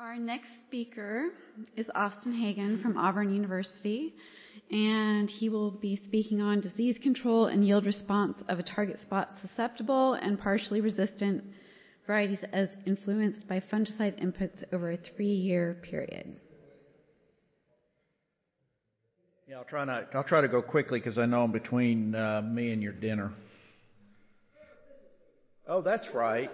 Our next speaker is Austin Hagen from Auburn University, and he will be speaking on disease control and yield response of a target spot susceptible and partially resistant varieties as influenced by fungicide inputs over a 3-year period. Yeah, I'll try to go quickly because I know I'm between me and your dinner. Oh, that's right.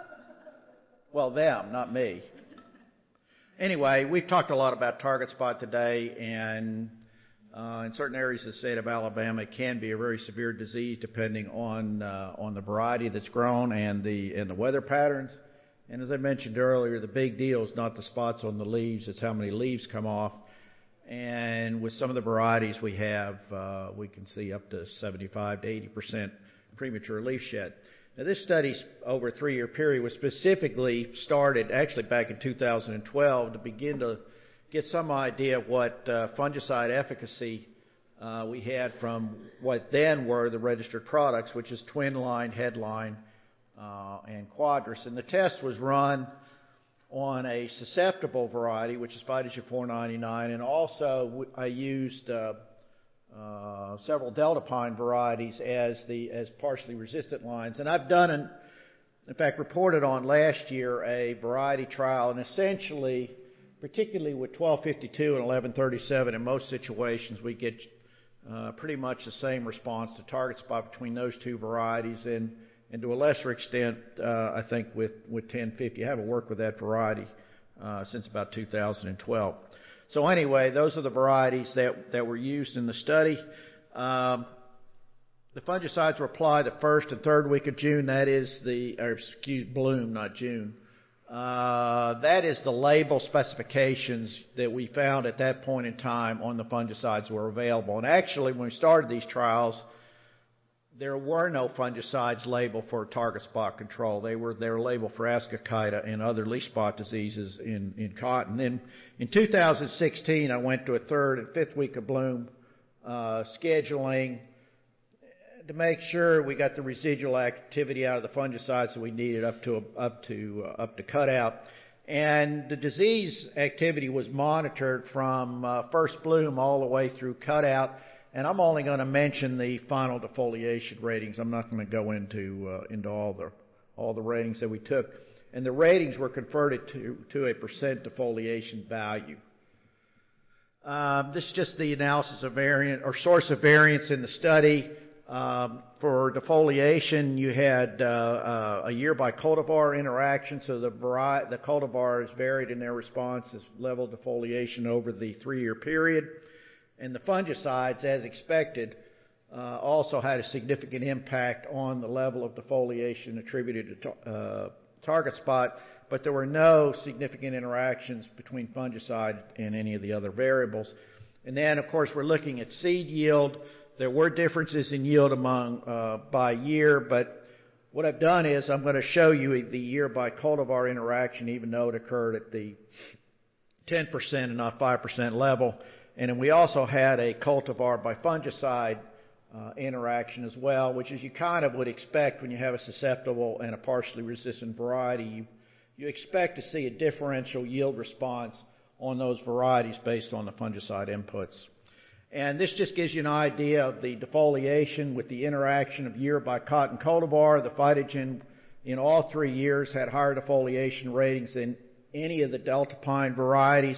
Well, them, not me. Anyway, we've talked a lot about target spot today, and in certain areas of the state of Alabama, it can be a very severe disease depending on the variety that's grown and the weather patterns. And as I mentioned earlier, the big deal is not the spots on the leaves; it's how many leaves come off. And with some of the varieties we have, we can see up to 75 to 80% premature leaf shed. Now, this study over a 3-year period was specifically started actually back in 2012 to begin to get some idea of what fungicide efficacy we had from what then were the registered products, which is Twinline, Headline, and Quadris. And the test was run on a susceptible variety, which is Phytogen 499, and also I used several Delta Pine varieties as partially resistant lines. And I've done, in fact, reported on last year a variety trial, and essentially, particularly with 1252 and 1137, in most situations we get pretty much the same response to target spot between those two varieties, and to a lesser extent, I think with 1050. I haven't worked with that variety since about 2012. So anyway, those are the varieties that were used in the study. The fungicides were applied the first and third week of June. That is bloom, not June. That is the label specifications that we found at that point in time on the fungicides were available. And actually, when we started these trials, there were no fungicides labeled for target spot control. They were labeled for Ascochyta and other leaf spot diseases in cotton. Then in 2016, I went to a third and fifth week of bloom scheduling to make sure we got the residual activity out of the fungicides that we needed up to cutout. And the disease activity was monitored from first bloom all the way through cutout. And I'm only going to mention the final defoliation ratings. I'm not going to go into all the ratings that we took. And the ratings were converted to a percent defoliation value. This is just the analysis of variant or source of variance in the study. For defoliation, you had a year by cultivar interaction, so the cultivars varied in their responses level defoliation over the 3-year period. And the fungicides, as expected, also had a significant impact on the level of defoliation attributed to target spot, but there were no significant interactions between fungicide and any of the other variables. And then, of course, we're looking at seed yield. There were differences in yield by year, but what I've done is I'm going to show you the year by cultivar interaction, even though it occurred at the 10% and not 5% level. And then we also had a cultivar by fungicide interaction as well, which is you kind of would expect when you have a susceptible and a partially resistant variety. You expect to see a differential yield response on those varieties based on the fungicide inputs. And this just gives you an idea of the defoliation with the interaction of year by cotton cultivar. The Phytogen in all 3 years had higher defoliation ratings than any of the Delta Pine varieties,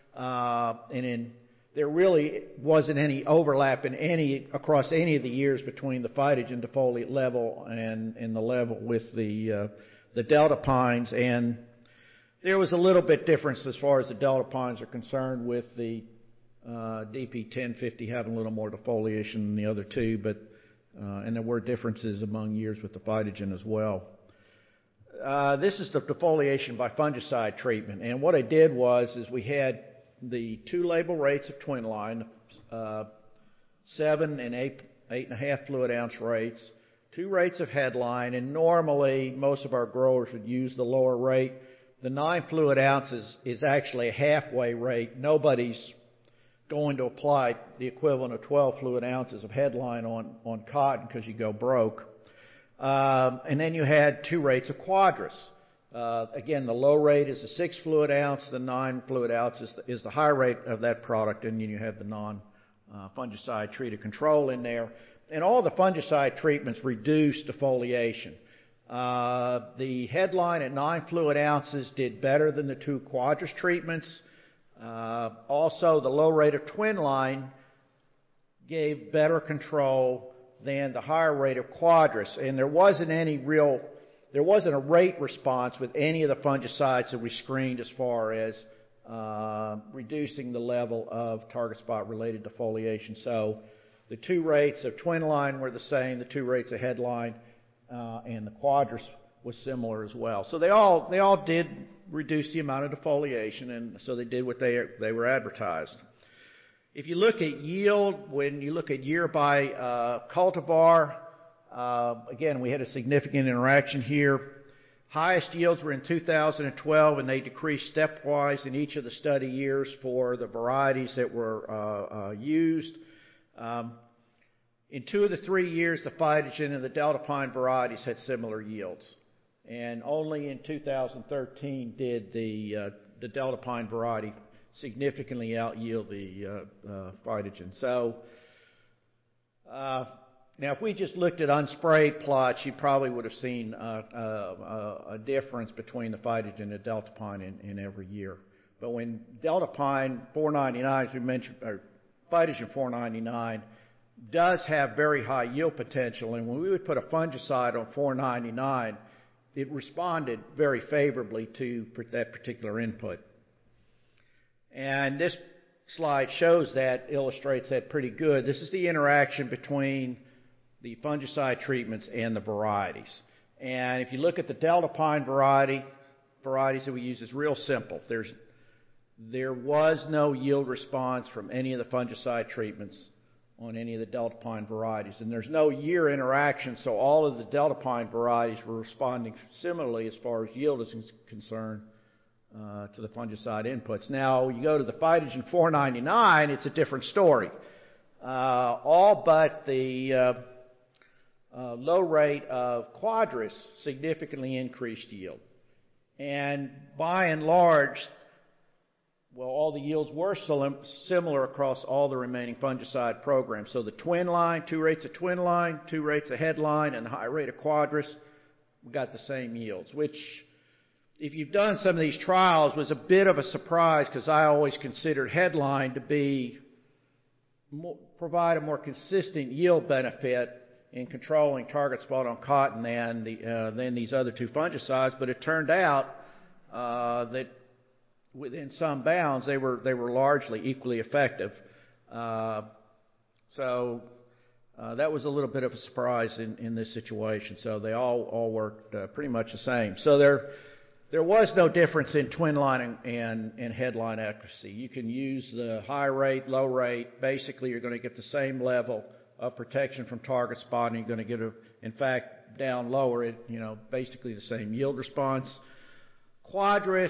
there really wasn't any overlap across any of the years between the Phytogen defoliate level and the level with the Delta Pines. And there was a little bit difference as far as the Delta Pines are concerned, with the DP 1050 having a little more defoliation than the other two, and there were differences among years with the Phytogen as well. This is the defoliation by fungicide treatment, and what I did was we had the 2 label rates of Twinline, 7 and 8.5 fluid ounce rates, 2 rates of Headline, and normally most of our growers would use the lower rate. The 9 fluid ounces is actually a halfway rate. Nobody's going to apply the equivalent of 12 fluid ounces of Headline on cotton because you go broke. And then you had 2 rates of Quadris. Again, the low rate is the 6 fluid ounce, the 9 fluid ounce is the high rate of that product, and then you have the non-fungicide treated control in there. And all the fungicide treatments reduce defoliation. The headline at 9 fluid ounces did better than the 2 Quadris treatments. Also, the low rate of twin line gave better control than the higher rate of Quadris. And there wasn't a rate response with any of the fungicides that we screened as far as reducing the level of target spot related defoliation. So the 2 rates of twin line were the same, the 2 rates of headline, and the Quadris was similar as well. So they all did reduce the amount of defoliation, and so they did what they were advertised. If you look at yield, when you look at year by cultivar, again, we had a significant interaction here. Highest yields were in 2012, and they decreased stepwise in each of the study years for the varieties that were used. In 2 of the 3 years, the Phytogen and the Delta Pine varieties had similar yields. And only in 2013 did the Delta Pine variety significantly out-yield the Phytogen. So, now if we just looked at unsprayed plots, you probably would have seen a difference between the Phytogen and the Delta Pine in every year. But when Delta Pine 499, as we mentioned, or Phytogen 499, does have very high yield potential, and when we would put a fungicide on 499, it responded very favorably to that particular input. And this slide shows that, illustrates that pretty good. This is the interaction between the fungicide treatments and the varieties. And if you look at the Delta Pine varieties that we use, it's real simple. There was no yield response from any of the fungicide treatments on any of the Delta Pine varieties. And there's no year interaction, so all of the Delta Pine varieties were responding similarly as far as yield is concerned to the fungicide inputs. Now, you go to the Phytogen 499, it's a different story. All but the low rate of Quadris significantly increased yield. And by and large, well, all the yields were similar across all the remaining fungicide programs. So the twin line, 2 rates of twin line, 2 rates of headline, and the high rate of Quadris, we got the same yields, which, if you've done some of these trials, was a bit of a surprise because I always considered headline to provide a more consistent yield benefit in controlling target spot on cotton than these other 2 fungicides. But it turned out that within some bounds, they were largely equally effective. So that was a little bit of a surprise in this situation. So they all worked pretty much the same. So there was no difference in twin line and headline accuracy. You can use the high rate, low rate. Basically, you're going to get the same level of protection from target spot, and you're going to get in fact, down lower, basically the same yield response. Quadris,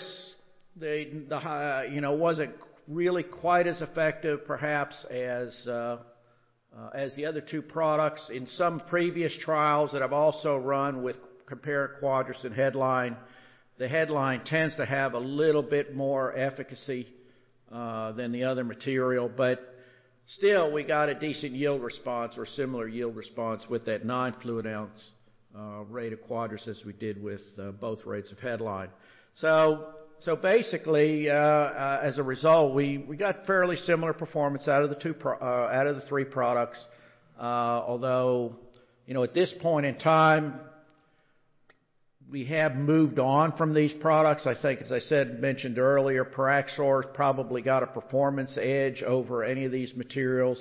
wasn't really quite as effective, perhaps, as the other 2 products. In some previous trials that I've also run with comparing Quadris and headline, the headline tends to have a little bit more efficacy than the other material, but still we got a decent yield response or similar yield response with that 9 fluid ounce rate of Quadris as we did with both rates of headline. So basically, as a result, we got fairly similar performance out of the 3 products. Although, at this point in time, we have moved on from these products. I think, as I mentioned earlier, Paraxor's probably got a performance edge over any of these materials.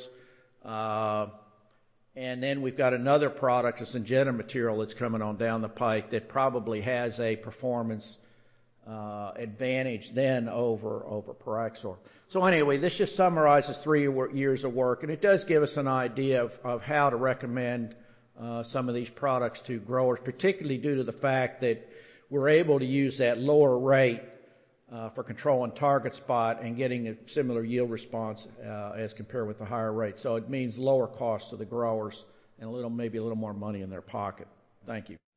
And then we've got another product, a Syngenta material that's coming on down the pike that probably has a performance advantage then over Paraxor. So anyway, this just summarizes 3 years of work, and it does give us an idea of how to recommend some of these products to growers, particularly due to the fact that we're able to use that lower rate for controlling target spot and getting a similar yield response as compared with the higher rate. So it means lower costs to the growers and maybe a little more money in their pocket. Thank you.